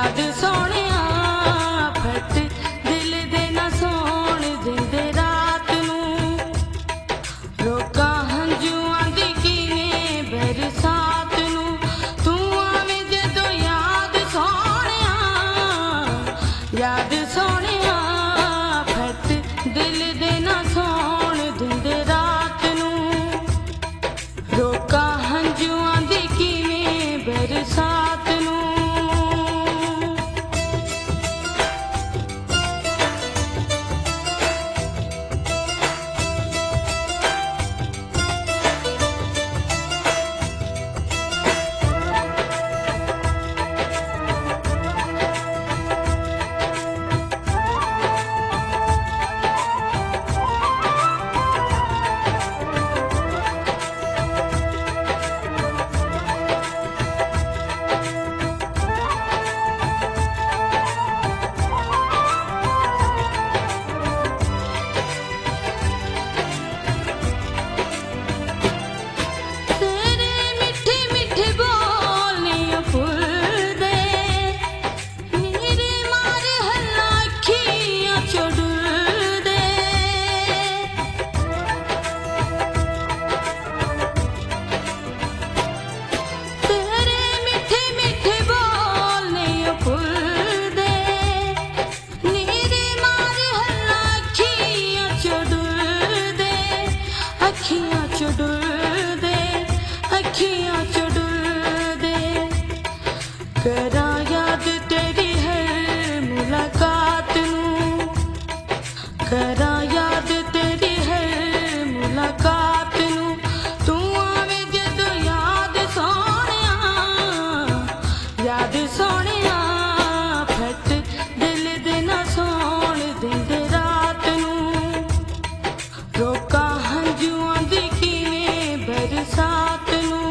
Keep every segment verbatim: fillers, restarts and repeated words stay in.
याद सोहणिया फट दिल दे ना सोण दिंदे रात नूं रोका हंझुआं दी किवें बरसात नूं तू आवें जदों याद सोहणिया याद सोहणिया फट दिल दे ना सोण दिंदे रात नूं रोका हंझुआं दी किवें बरसात नूं करा याद तेरी हर मुलाकात नूं करा याद तेरी हर मुलाकात नूं तू आवें जदों याद सोहणिया याद सोहणिया फट दिल दे ना सोण दिंदे रात नूं रोका हंझुआं दी किवें बरसात नूं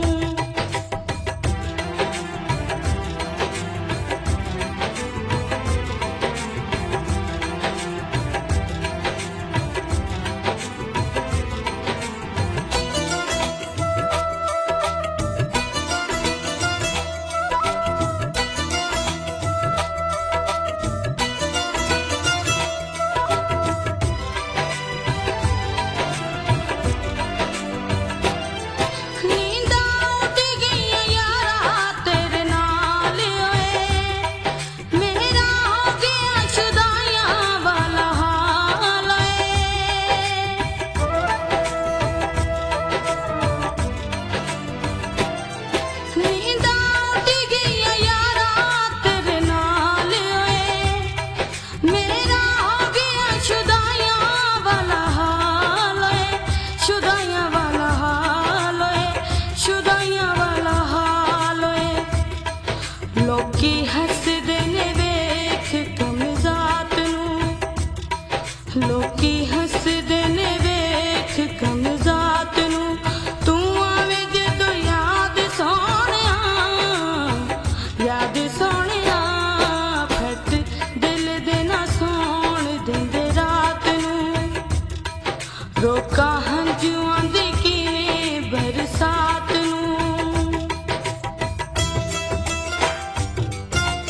लोकी हसदे ने वेख कमज़ात नूं लोकी हसदे ने वेख कमज़ात नूं तू आवें जदों याद सोहणिया याद सोहणिया फट दिल दे ना सोण दिंदे रात नूं रोका हंझुआं दी किवें बरसात नूं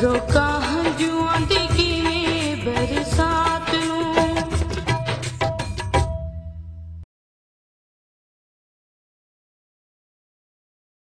ਰੋਕਾਂ ਹੰਝੂਆਂ ਦੀ ਕਿਵੇਂ ਬਰਸਾਤ